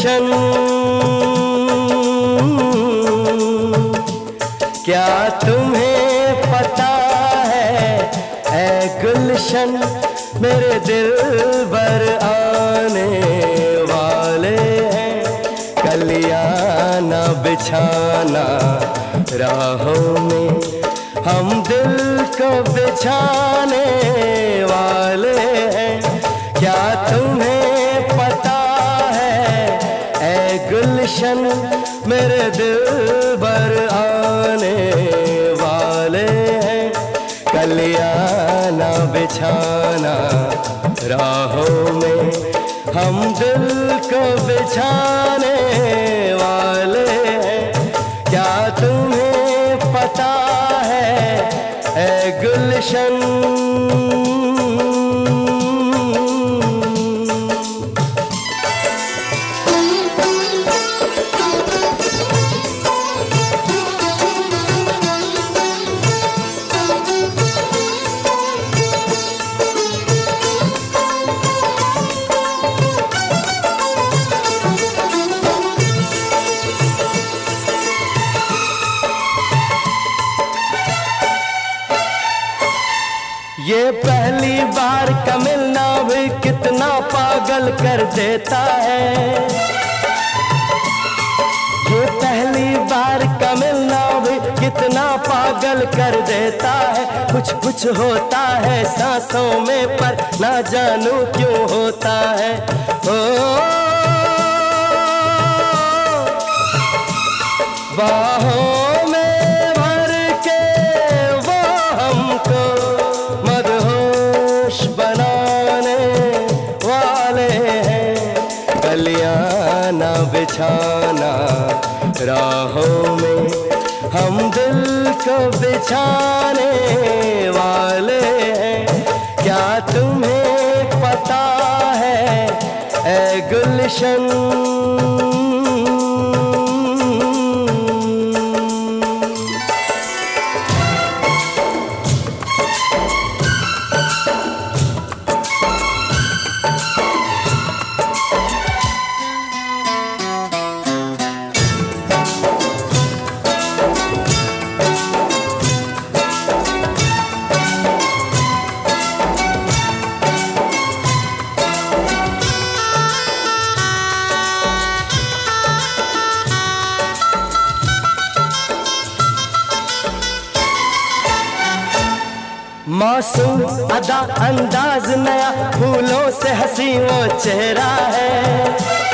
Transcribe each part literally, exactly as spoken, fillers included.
गुलशन, क्या तुम्हें पता है ऐ गुलशन, मेरे दिल भर आने वाले हैं। कलियां ना बिछाना राहों में, हम दिल को बिछाने वाले हैं। क्या तुम्हें पता है ऐ गुलशन, मेरे दिल भर आने वाले हैं। कलियां ना बिछाना राहों में, हम दिल को बिछाने वाले हैं। क्या तुम्हें पता है ऐ गुलशन। ये पहली बार का मिलना भी कितना पागल कर देता है। ये पहली बार का मिलना भी कितना पागल कर देता है। कुछ कुछ होता है सांसों में पर ना जानू क्यों होता है। ओ बाहों में भर के वो हमको बनाने वाले हैं। कलियां ना बिछाना राहों में, हम दिल को बिछाने वाले हैं। क्या तुम्हें पता है ऐ गुलशन। मासूम अदा अंदाज नया, फूलों से हंसी वो चेहरा है।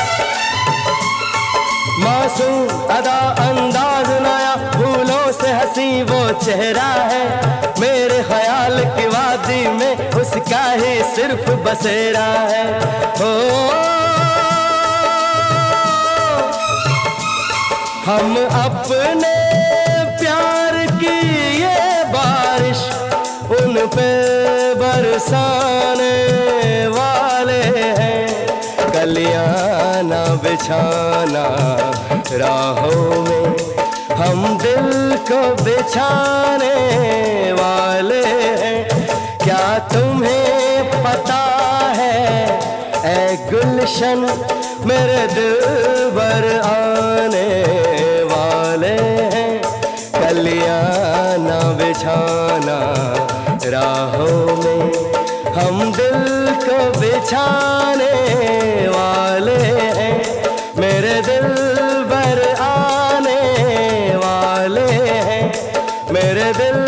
मासूम अदा अंदाज नया, फूलों से हंसी वो चेहरा है। मेरे ख्याल की वादी में उसका ही सिर्फ बसेरा है। ओ हम अपने प्यार की ये बारिश उन पे बरसाने वाले हैं। कलियां ना बिछाना राहों में, हम दिल को बिछाने वाले हैं। क्या तुम्हें पता है ऐ गुलशन, मेरे दिल भर आने वाले हैं। कलियां ना बिछाना राहों में, हम दिल को बिछाने वाले हैं। मेरे दिल भर आने वाले हैं। मेरे दिल